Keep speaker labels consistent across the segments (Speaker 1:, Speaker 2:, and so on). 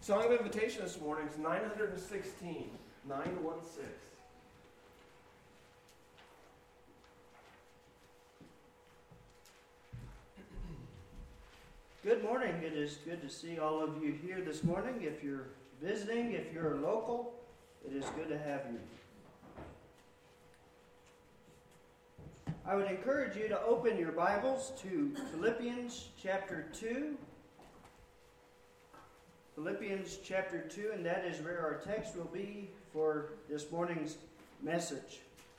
Speaker 1: Song of Invitation this morning is 916. 916.
Speaker 2: Good morning. It is good to see all of you here this morning. If you're visiting, if you're local, it is good to have you. I would encourage you to open your Bibles to Philippians chapter 2. Philippians chapter 2, and that is where our text will be for this morning's message.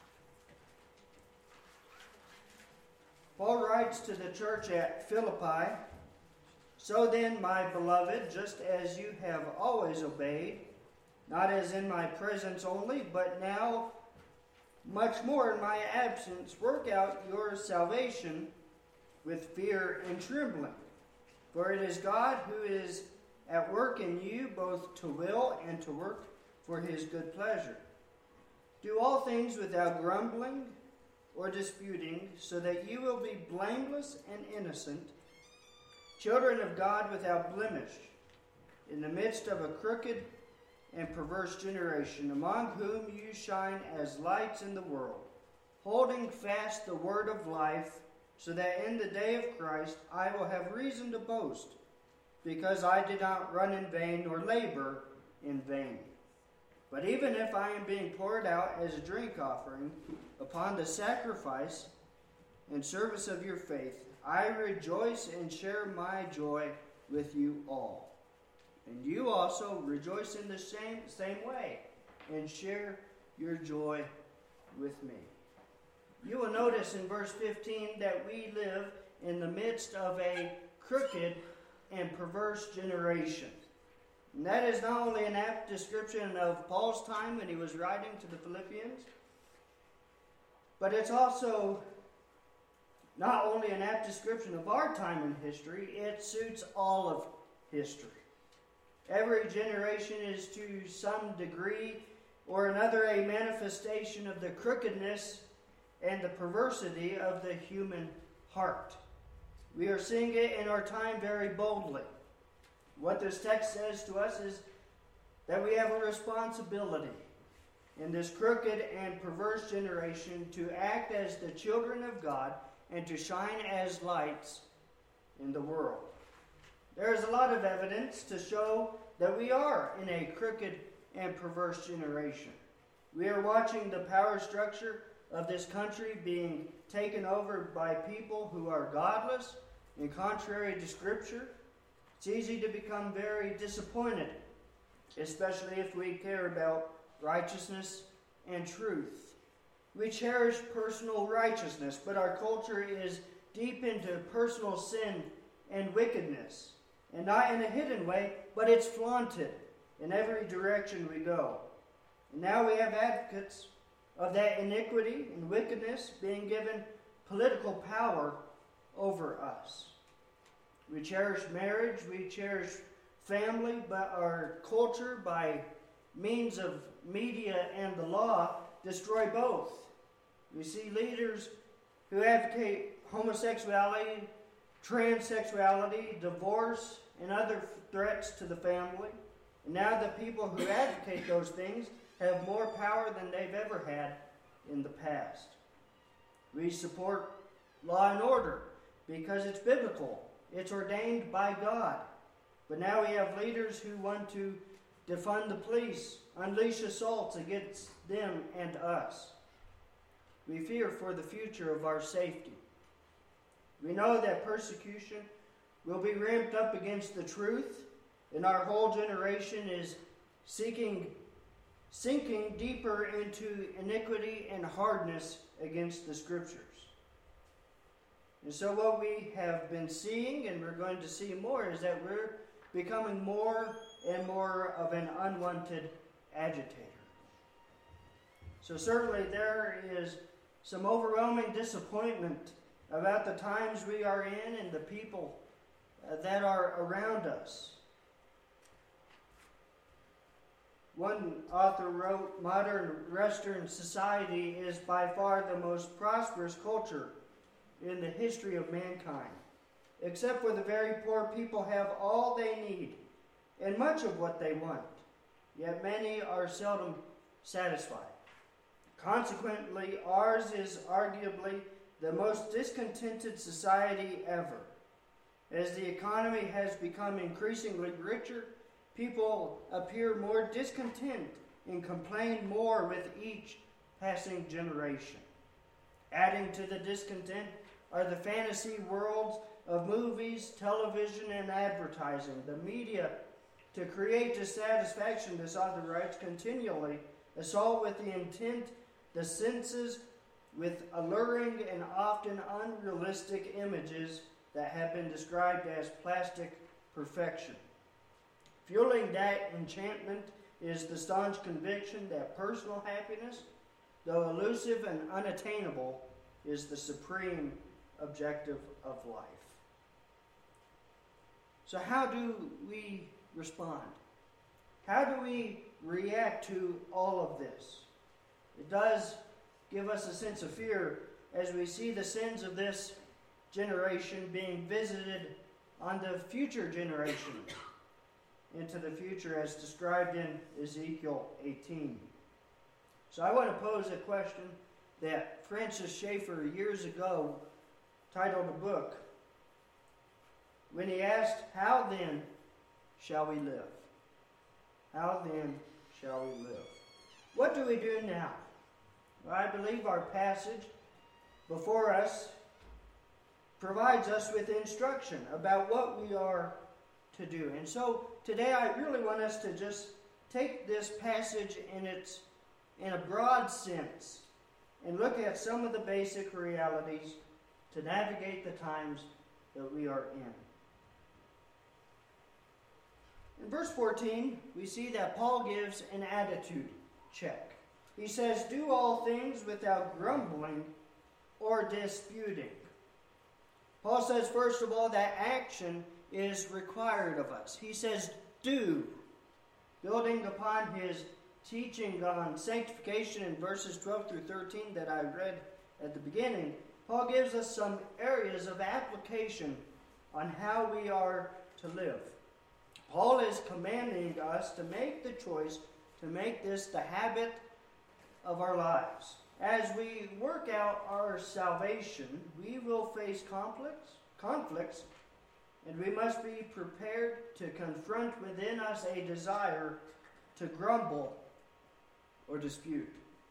Speaker 2: Paul writes to the church at Philippi, "So then, my beloved, just as you have always obeyed, not as in my presence only, but now much more in my absence, work out your salvation with fear and trembling. For it is God who is at work in you, both to will and to work for his good pleasure. Do all things without grumbling or disputing, so that you will be blameless and innocent, children of God without blemish, in the midst of a crooked and perverse generation, among whom you shine as lights in the world, holding fast the word of life, so that in the day of Christ I will have reason to boast, because I did not run in vain or labor in vain. But even if I am being poured out as a drink offering upon the sacrifice and service of your faith, I rejoice and share my joy with you all. And you also rejoice in the same way and share your joy with me." You will notice in verse 15 that we live in the midst of a crooked and perverse generation. And that is not only an apt description of Paul's time when he was writing to the Philippians, but it's also not only an apt description of our time in history, it suits all of history. Every generation is to some degree or another a manifestation of the crookedness and the perversity of the human heart. We are seeing it in our time very boldly. What this text says to us is that we have a responsibility in this crooked and perverse generation to act as the children of God and to shine as lights in the world. There is a lot of evidence to show that we are in a crooked and perverse generation. We are watching the power structure of this country being taken over by people who are godless and contrary to Scripture. It's easy to become very disappointed, especially if we care about righteousness and truth. We cherish personal righteousness, but our culture is deep into personal sin and wickedness. And not in a hidden way, but it's flaunted in every direction we go. And now we have advocates of that iniquity and wickedness being given political power over us. We cherish marriage, we cherish family, but our culture, by means of media and the law, destroy both. We see leaders who advocate homosexuality, transsexuality, divorce, and other threats to the family. And now the people who advocate those things have more power than they've ever had in the past. We support law and order because it's biblical. It's ordained by God. But now we have leaders who want to defund the police, unleash assaults against them and us. We fear for the future of our safety. We know that persecution will be ramped up against the truth, and our whole generation is sinking deeper into iniquity and hardness against the Scriptures. And so what we have been seeing, and we're going to see more, is that we're becoming more and more of an unwanted agitator. So certainly there is some overwhelming disappointment about the times we are in and the people that are around us. One author wrote, "Modern Western society is by far the most prosperous culture in the history of mankind. Except for the very poor, people have all they need in much of what they want, yet many are seldom satisfied. Consequently, ours is arguably the most discontented society ever. As the economy has become increasingly richer, people appear more discontent and complain more with each passing generation. Adding to the discontent are the fantasy worlds of movies, television, and advertising. The media, to create dissatisfaction, this author writes, continually assault with the intent the senses with alluring and often unrealistic images that have been described as plastic perfection. Fueling that enchantment is the staunch conviction that personal happiness, though elusive and unattainable, is the supreme objective of life. So how do we respond? How do we react to all of this? It does give us a sense of fear as we see the sins of this generation being visited on the future generations into the future as described in Ezekiel 18. So I want to pose a question that Francis Schaeffer years ago titled a book when he asked, "How then shall we live? How then shall we live?" What do we do now? Well, I believe our passage before us provides us with instruction about what we are to do. And so today I really want us to just take this passage in a broad sense and look at some of the basic realities to navigate the times that we are in. In verse 14, we see that Paul gives an attitude check. He says, "Do all things without grumbling or disputing." Paul says, first of all, that action is required of us. He says, do. Building upon his teaching on sanctification in verses 12 through 13 that I read at the beginning, Paul gives us some areas of application on how we are to live. Paul is commanding us to make the choice to make this the habit of our lives. As we work out our salvation, we will face conflicts, and we must be prepared to confront within us a desire to grumble or dispute.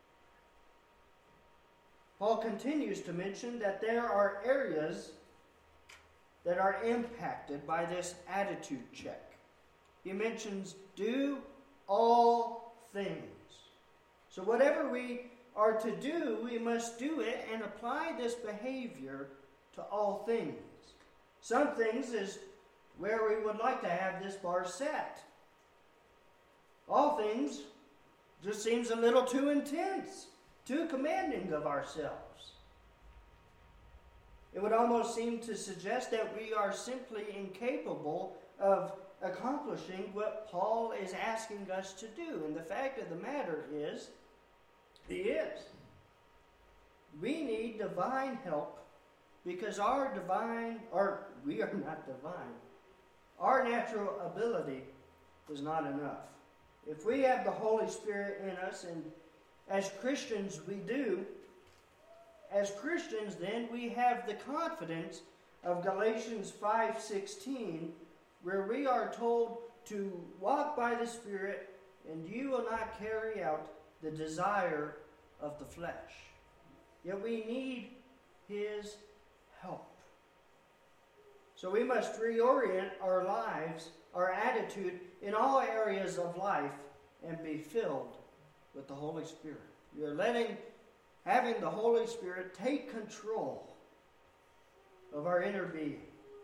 Speaker 2: Paul continues to mention that there are areas that are impacted by this attitude check. He mentions, do all things. So whatever we are to do, we must do it and apply this behavior to all things. Some things is where we would like to have this bar set. All things just seems a little too intense, too commanding of ourselves. It would almost seem to suggest that we are simply incapable of accomplishing what Paul is asking us to do. And the fact of the matter is, he is. We need divine help because we are not divine. Our natural ability is not enough. If we have the Holy Spirit in us, and as Christians we do, as Christians then we have the confidence of Galatians 5:16, where we are told to walk by the Spirit, and you will not carry out the desire of the flesh. Yet we need His help. So we must reorient our lives, our attitude in all areas of life, and be filled with the Holy Spirit. We are having the Holy Spirit take control of our inner being.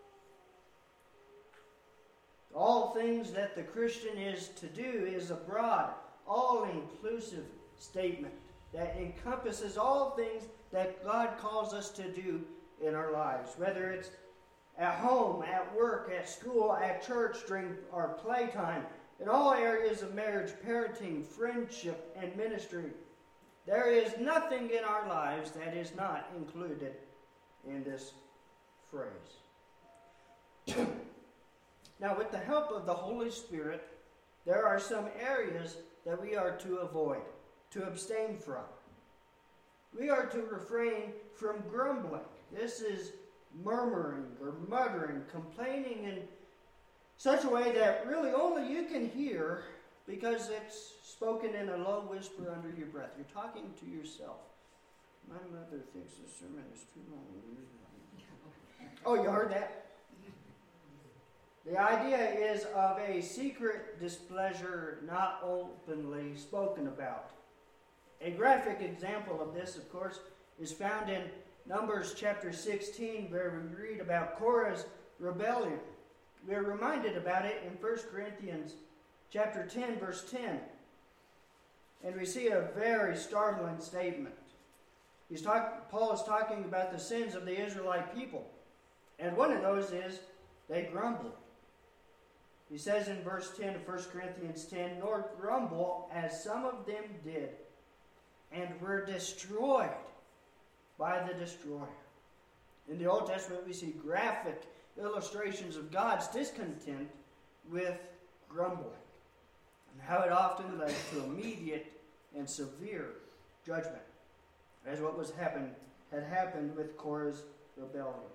Speaker 2: All things that the Christian is to do is a broad, all-inclusive statement that encompasses all things that God calls us to do in our lives, whether it's at home, at work, at school, at church, during our playtime, in all areas of marriage, parenting, friendship, and ministry. There is nothing in our lives that is not included in this phrase. Now, with the help of the Holy Spirit, there are some areas that we are to avoid, to abstain from. We are to refrain from grumbling. This is murmuring or muttering, complaining in such a way that really only you can hear because it's spoken in a low whisper under your breath. You're talking to yourself. My mother thinks the sermon is too long. Oh, you heard that? The idea is of a secret displeasure not openly spoken about. A graphic example of this, of course, is found in Numbers chapter 16, where we read about Korah's rebellion. We're reminded about it in 1 Corinthians chapter 10, verse 10. And we see a very startling statement. Paul is talking about the sins of the Israelite people. And one of those is they grumbled. He says in verse 10 of 1 Corinthians 10, "Nor grumble as some of them did, and were destroyed by the destroyer." In the Old Testament, we see graphic illustrations of God's discontent with grumbling, and how it often led to immediate and severe judgment, as what had happened with Korah's rebellion.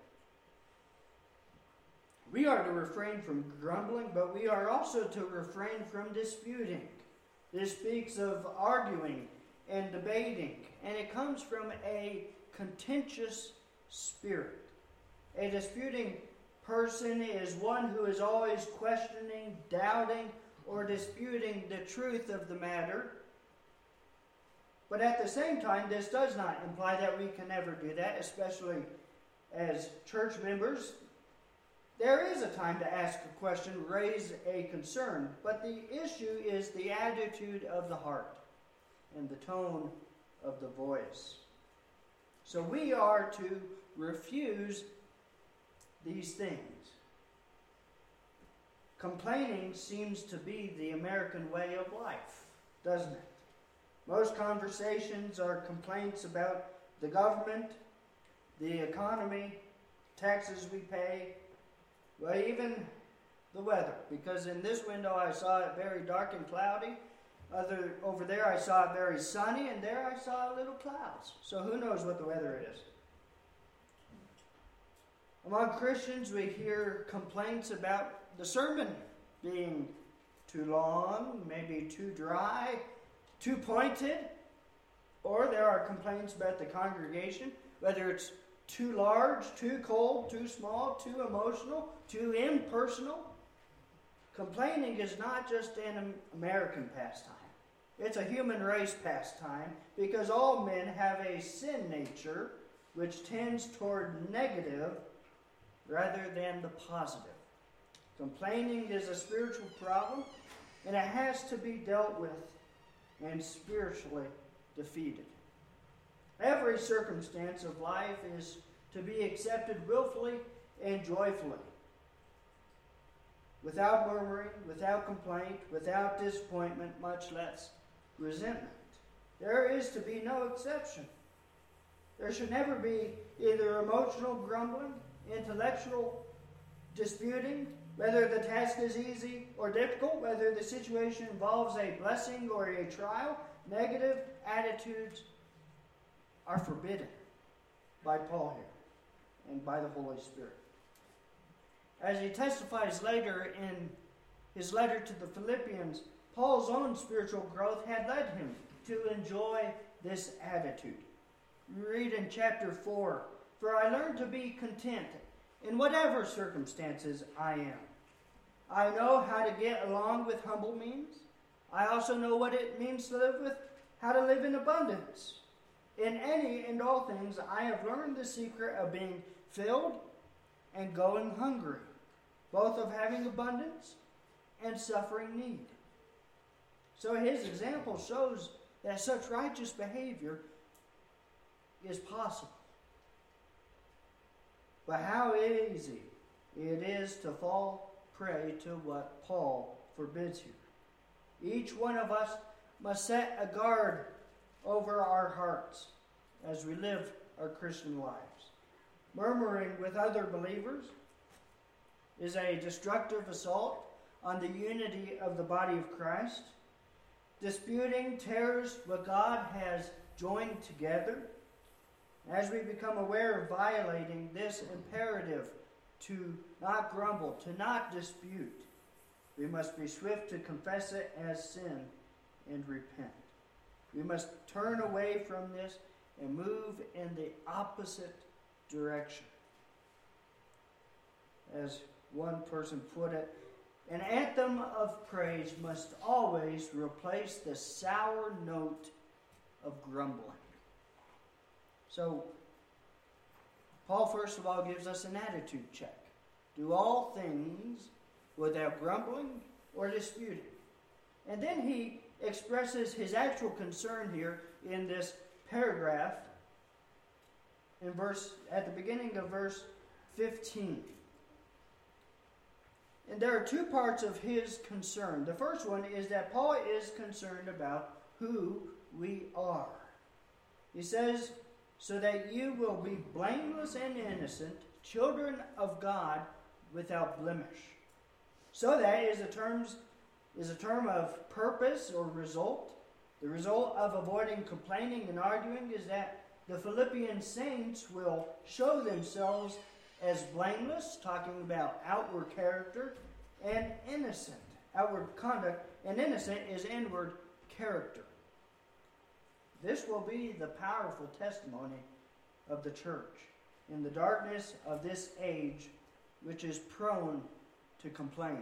Speaker 2: We are to refrain from grumbling, but we are also to refrain from disputing. This speaks of arguing and debating, and it comes from a contentious spirit. A disputing person is one who is always questioning, doubting, or disputing the truth of the matter. But at the same time, this does not imply that we can never do that, especially as church members. There is a time to ask a question, raise a concern, but the issue is the attitude of the heart and the tone of the voice. So we are to refuse these things. Complaining seems to be the American way of life, doesn't it? Most conversations are complaints about the government, the economy, taxes we pay, well, even the weather. Because in this window I saw it very dark and cloudy. Over there I saw it very sunny, and there I saw little clouds. So who knows what the weather is? Among Christians, we hear complaints about the sermon being too long, maybe too dry, too pointed, or there are complaints about the congregation, whether it's too large, too cold, too small, too emotional, too impersonal. Complaining is not just an American pastime. It's a human race pastime, because all men have a sin nature which tends toward negative rather than the positive. Complaining is a spiritual problem, and it has to be dealt with and spiritually defeated. Every circumstance of life is to be accepted willfully and joyfully, without murmuring, without complaint, without disappointment, much less resentment. There is to be no exception. There should never be either emotional grumbling, intellectual disputing, whether the task is easy or difficult, whether the situation involves a blessing or a trial. Negative attitudes are forbidden by Paul here and by the Holy Spirit. As he testifies later in his letter to the Philippians, Paul's own spiritual growth had led him to enjoy this attitude. We read in chapter 4, "For I learned to be content in whatever circumstances I am. I know how to get along with humble means. I also know what it means to how to live in abundance. In any and all things, I have learned the secret of being filled and going hungry, both of having abundance and suffering need." So his example shows that such righteous behavior is possible. But how easy it is to fall prey to what Paul forbids here. Each one of us must set a guard over our hearts as we live our Christian lives. Murmuring with other believers, is a destructive assault on the unity of the body of Christ. Disputing tears what God has joined together. As we become aware of violating this imperative to not grumble, to not dispute, we must be swift to confess it as sin and repent. We must turn away from this and move in the opposite direction. As one person put it, an anthem of praise must always replace the sour note of grumbling. So, Paul first of all gives us an attitude check. Do all things without grumbling or disputing. And then he expresses his actual concern here in this paragraph at the beginning of verse 15. And there are two parts of his concern. The first one is that Paul is concerned about who we are. He says, so that you will be blameless and innocent, children of God without blemish. So that is a term of purpose or result. The result of avoiding complaining and arguing is that the Philippian saints will show themselves as blameless, talking about outward character, and innocent, outward conduct, and innocent is inward character. This will be the powerful testimony of the church in the darkness of this age, which is prone to complain.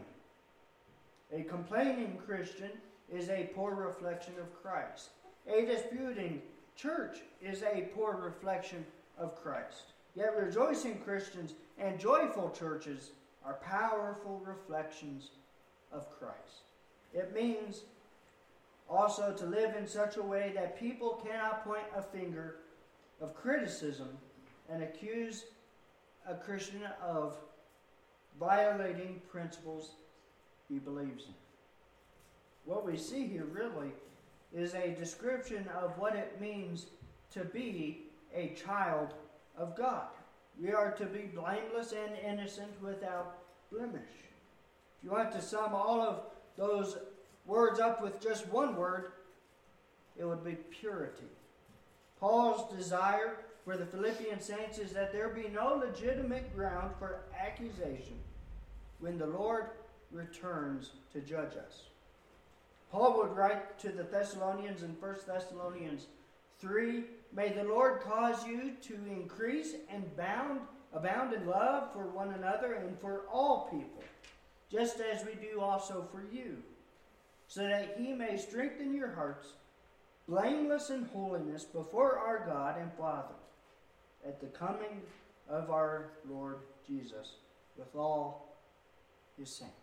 Speaker 2: A complaining Christian is a poor reflection of Christ. A disputing church is a poor reflection of Christ. Yet rejoicing Christians and joyful churches are powerful reflections of Christ. It means also to live in such a way that people cannot point a finger of criticism and accuse a Christian of violating principles he believes in. What we see here really is a description of what it means to be a child of God. We are to be blameless and innocent without blemish. If you want to sum all of those words up with just one word, it would be purity. Paul's desire for the Philippian saints is that there be no legitimate ground for accusation when the Lord returns to judge us. Paul would write to the Thessalonians in 1 Thessalonians 3, may the Lord cause you to increase and abound in love for one another and for all people, just as we do also for you, so that he may strengthen your hearts, blameless in holiness before our God and Father, at the coming of our Lord Jesus with all his saints.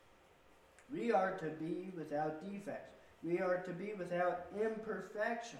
Speaker 2: We are to be without defect. We are to be without imperfection.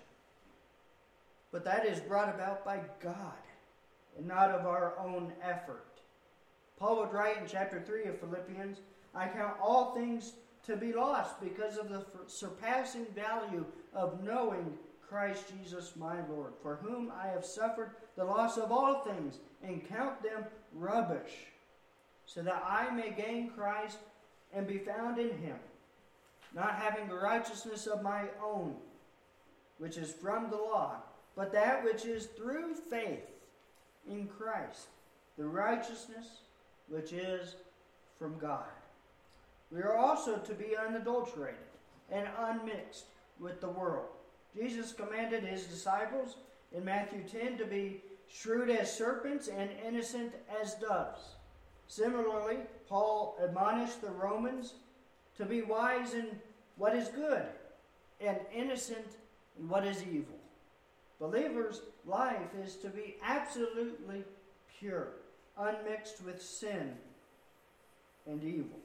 Speaker 2: But that is brought about by God and not of our own effort. Paul would write in chapter 3 of Philippians, I count all things to be lost because of the surpassing value of knowing Christ Jesus my Lord, for whom I have suffered the loss of all things and count them rubbish, so that I may gain Christ and be found in him, not having a righteousness of my own, which is from the law, but that which is through faith in Christ, the righteousness which is from God. We are also to be unadulterated and unmixed with the world. Jesus commanded his disciples in Matthew 10 to be shrewd as serpents and innocent as doves. Similarly, Paul admonished the Romans to be wise in what is good and innocent in what is evil. Believers' life is to be absolutely pure, unmixed with sin and evil.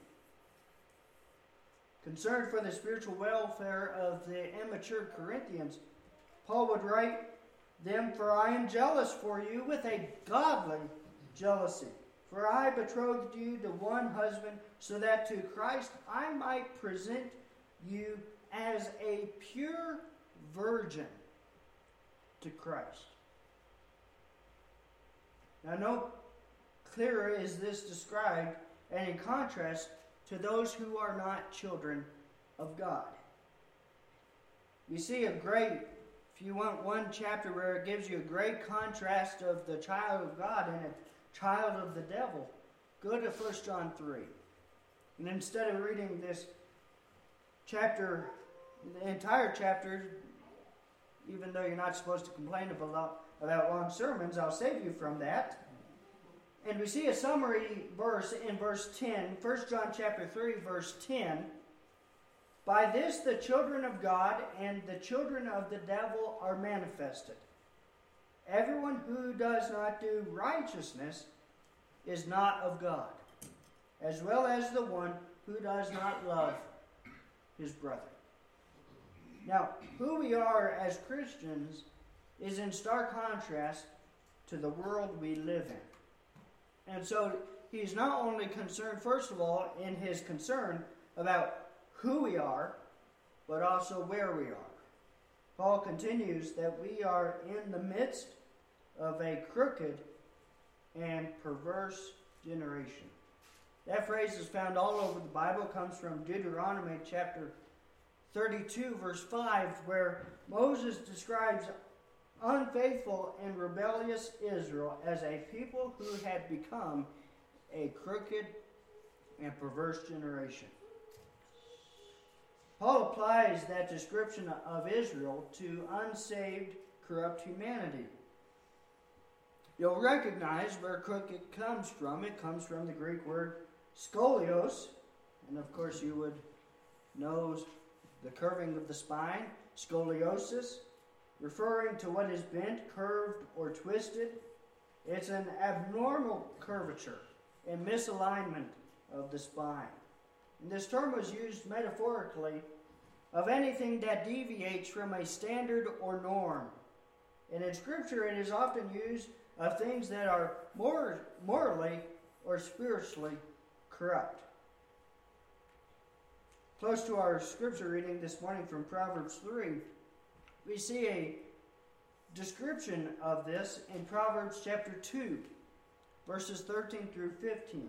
Speaker 2: Concerned for the spiritual welfare of the immature Corinthians, Paul would write them, for I am jealous for you with a godly jealousy. For I betrothed you to one husband, so that to Christ I might present you as a pure virgin to Christ. Now, no clearer is this described and in contrast to those who are not children of God. You see if you want one chapter where it gives you a great contrast of the child of God and a child of the devil, go to 1 John 3. And instead of reading this chapter, the entire chapter, even though you're not supposed to complain about long sermons, I'll save you from that. And we see a summary verse in verse 10, 1 John chapter 3, verse 10. By this the children of God and the children of the devil are manifested. Everyone who does not do righteousness is not of God, as well as the one who does not love his brother. Now, who we are as Christians is in stark contrast to the world we live in. And so he's not only concerned, first of all, in his concern about who we are, but also where we are. Paul continues that we are in the midst of a crooked and perverse generation. That phrase is found all over the Bible. It comes from Deuteronomy chapter 32, verse 5, where Moses describes unfaithful and rebellious Israel as a people who had become a crooked and perverse generation. Paul applies that description of Israel to unsaved, corrupt humanity. You'll recognize where crooked comes from. It comes from the Greek word scolios, and of course you would know the curving of the spine, scoliosis, referring to what is bent, curved, or twisted. It's an abnormal curvature and misalignment of the spine. And this term was used metaphorically of anything that deviates from a standard or norm. And in Scripture, it is often used of things that are morally or spiritually corrupt. Close to our Scripture reading this morning from Proverbs 3, we see a description of this in Proverbs chapter 2, verses 13 through 15.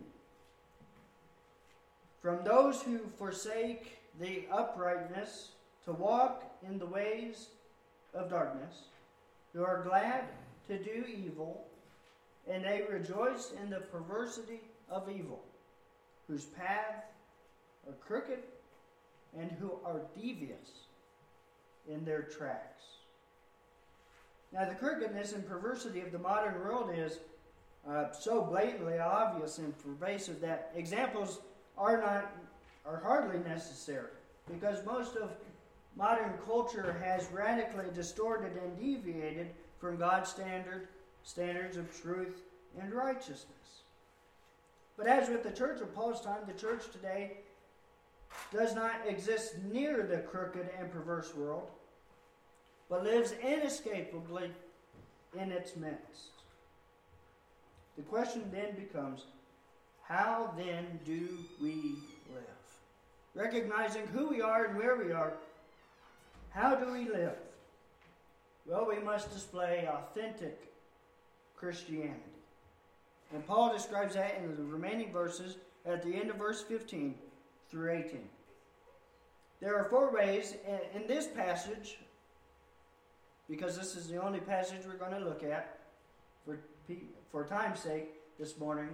Speaker 2: From those who forsake the uprightness to walk in the ways of darkness, who are glad to do evil, and they rejoice in the perversity of evil, whose paths are crooked and who are devious in their tracks. Now, the crookedness and perversity of the modern world is so blatantly obvious and pervasive that examples are hardly necessary, because most of modern culture has radically distorted and deviated from God's standards of truth and righteousness. But as with the church of Paul's time, the church today does not exist near the crooked and perverse world, but lives inescapably in its midst. The question then becomes, how then do we live? Recognizing who we are and where we are, how do we live? Well, we must display authentic Christianity. And Paul describes that in the remaining verses at the end of verse 15 through 18. There are 4 ways in this passage, because this is the only passage we're going to look at for time's sake this morning.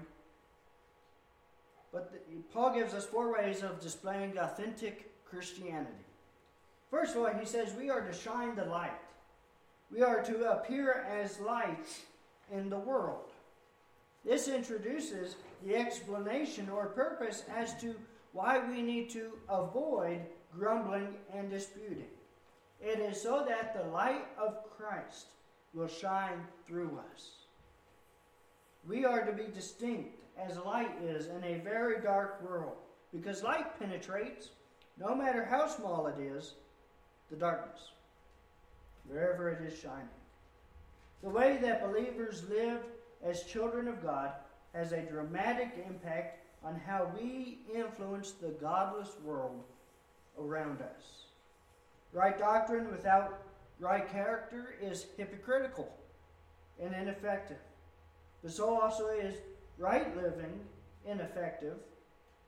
Speaker 2: But Paul gives us 4 ways of displaying authentic Christianity. First of all, he says we are to shine the light. We are to appear as lights in the world. This introduces the explanation or purpose as to why we need to avoid grumbling and disputing. It is so that the light of Christ will shine through us. We are to be distinct as light is in a very dark world, because light penetrates, no matter how small it is, the darkness, wherever it is shining. The way that believers live as children of God has a dramatic impact on how we influence the godless world around us. Right doctrine without right character is hypocritical and ineffective. But so also is right living ineffective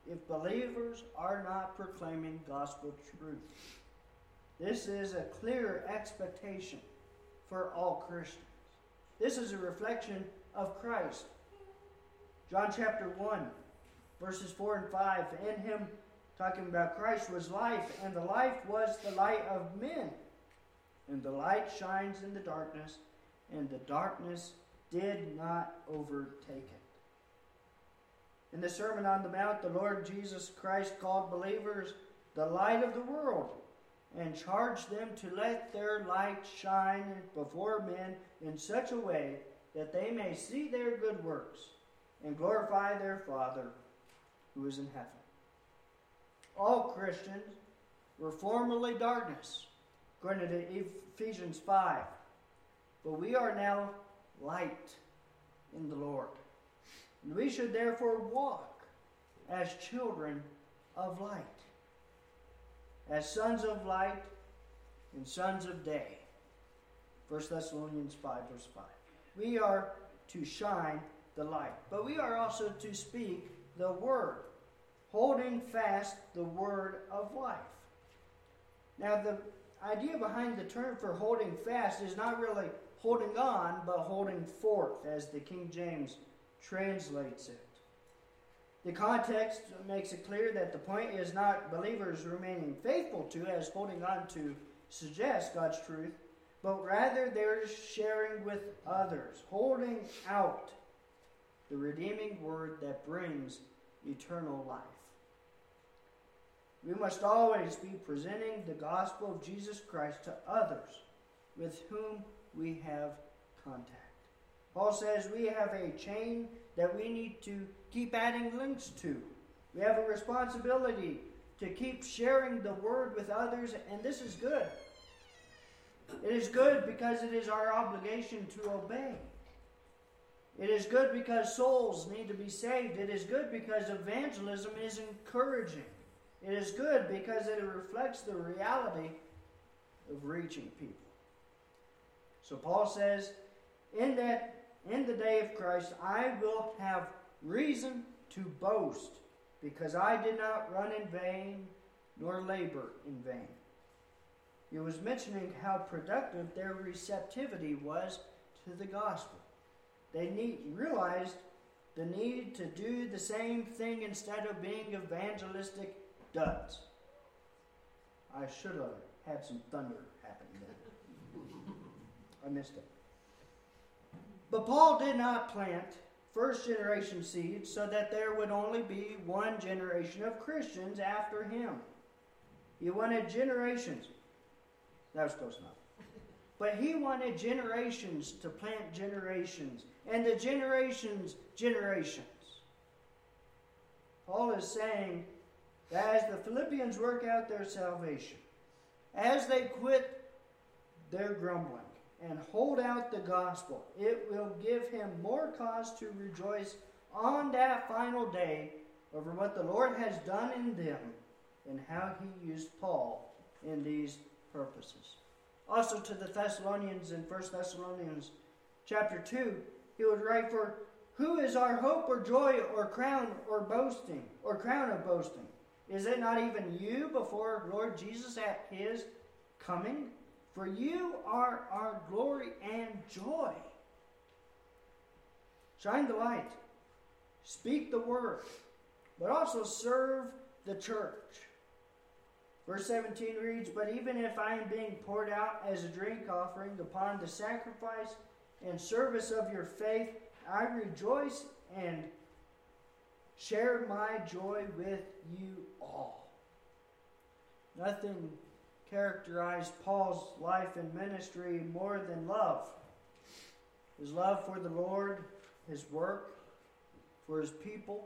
Speaker 2: if believers are not proclaiming gospel truth. This is a clear expectation for all Christians. This is a reflection of Christ. John chapter 1, verses 4 and 5. In him, talking about Christ, was life, and the life was the light of men. And the light shines in the darkness, and the darkness did not overtake it. In the Sermon on the Mount, the Lord Jesus Christ called believers the light of the world and charged them to let their light shine before men in such a way that they may see their good works and glorify their Father who is in heaven. All Christians were formerly darkness, according to Ephesians 5, but we are now light in the Lord. And we should therefore walk as children of light, as sons of light and sons of day. 1 Thessalonians 5, verse 5. We are to shine the light, but we are also to speak the word, holding fast the word of life. Now, the idea behind the term for holding fast is not really holding on, but holding forth, as the King James translates it. The context makes it clear that the point is not believers remaining faithful to, as holding on to suggests God's truth, but rather they're sharing with others, holding out the redeeming word that brings eternal life. We must always be presenting the gospel of Jesus Christ to others with whom we have contact. Paul says we have a chain that we need to keep adding links to. We have a responsibility to keep sharing the word with others, and this is good. It is good because it is our obligation to obey. It is good because souls need to be saved. It is good because evangelism is encouraging. It is good because it reflects the reality of reaching people. So Paul says, in the day of Christ, I will have reason to boast, because I did not run in vain, nor labor in vain. He was mentioning how productive their receptivity was to the gospel. They realized the need to do the same thing instead of being evangelistic duds. I should have had some thunder happen there. I missed it. But Paul did not plant first generation seeds so that there would only be one generation of Christians after him. He wanted generations. That was close enough. But he wanted generations to plant generations, and the generations. Paul is saying that as the Philippians work out their salvation, as they quit their grumbling and hold out the gospel, it will give him more cause to rejoice on that final day over what the Lord has done in them and how he used Paul in these purposes. Also to the Thessalonians in 1 Thessalonians chapter 2, he would write, for who is our hope or joy or crown or boasting or crown of boasting? Is it not even you before Lord Jesus at his coming? For you are our glory and joy. Shine the light. Speak the word. But also serve the church. Verse 17 reads, but even if I am being poured out as a drink offering upon the sacrifice and service of your faith, I rejoice and share my joy with you all. Nothing characterized Paul's life and ministry more than love. His love for the Lord, his work, for his people.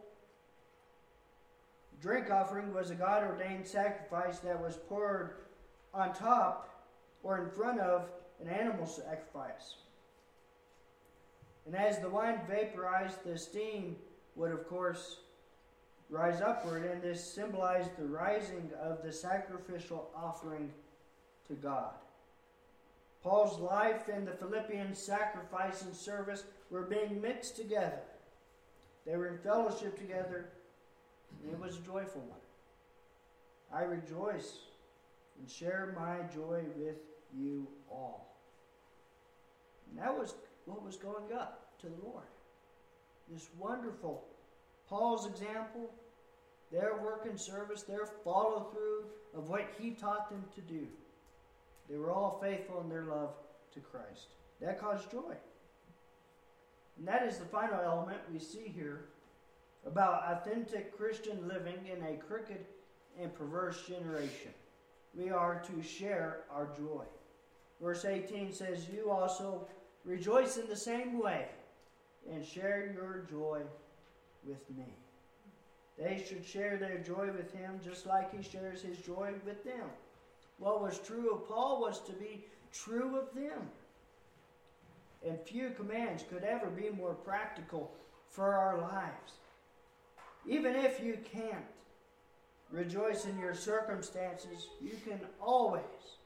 Speaker 2: Drink offering was a God-ordained sacrifice that was poured on top or in front of an animal sacrifice. And as the wine vaporized, the steam would, of course, rise upward, and this symbolized the rising of the sacrificial offering to God. Paul's life and the Philippians' sacrifice and service were being mixed together. They were in fellowship together, It was a joyful one. I rejoice and share my joy with you all. And that was what was going up to the Lord. This wonderful Paul's example, their work and service, their follow through of what he taught them to do. They were all faithful in their love to Christ. That caused joy. And that is the final element we see here about authentic Christian living in a crooked and perverse generation. We are to share our joy. Verse 18 says, you also rejoice in the same way and share your joy with me. They should share their joy with him just like he shares his joy with them. What was true of Paul was to be true of them. And few commands could ever be more practical for our lives. Even if you can't rejoice in your circumstances, you can always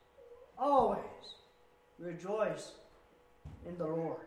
Speaker 2: rejoice in the Lord.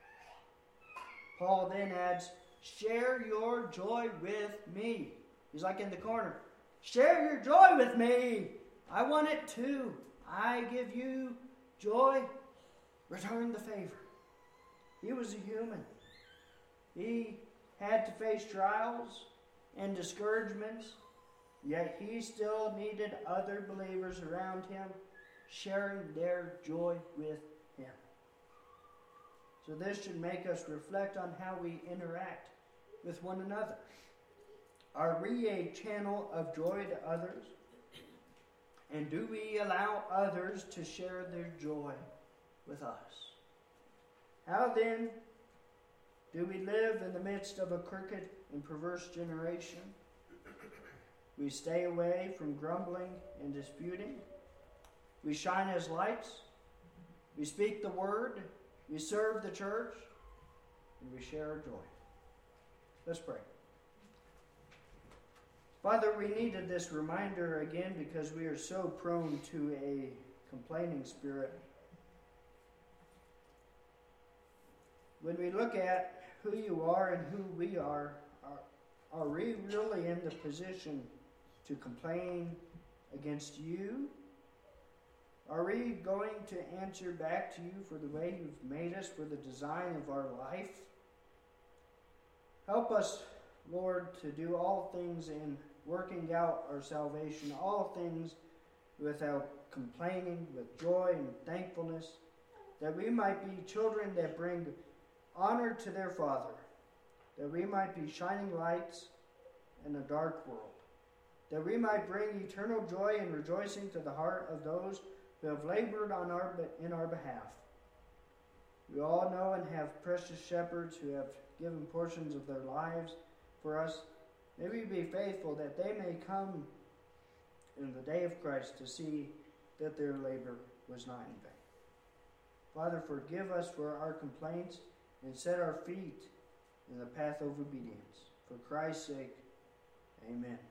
Speaker 2: Paul then adds, share your joy with me. He's like in the corner. Share your joy with me. I want it too. I give you joy. Return the favor. He was a human. He had to face trials and discouragements, yet he still needed other believers around him sharing their joy with him. So this should make us reflect on how we interact with one another. Are we a channel of joy to others? And do we allow others to share their joy with us? How then do we live in the midst of a crooked and perverse generation? We stay away from grumbling and disputing. We shine as lights. We speak the word. We serve the church. And we share our joy. Let's pray. Father, we needed this reminder again because we are so prone to a complaining spirit. When we look at who you are and who we are we really in the position to complain against you? Are we going to answer back to you for the way you've made us, for the design of our life? Help us, Lord, to do all things in working out our salvation, all things without complaining, with joy and thankfulness, that we might be children that bring honor to their Father, that we might be shining lights in a dark world, that we might bring eternal joy and rejoicing to the heart of those who have labored in our behalf. We all know and have precious shepherds who have given portions of their lives for us. May we be faithful that they may come in the day of Christ to see that their labor was not in vain. Father, forgive us for our complaints and set our feet in the path of obedience. For Christ's sake, amen.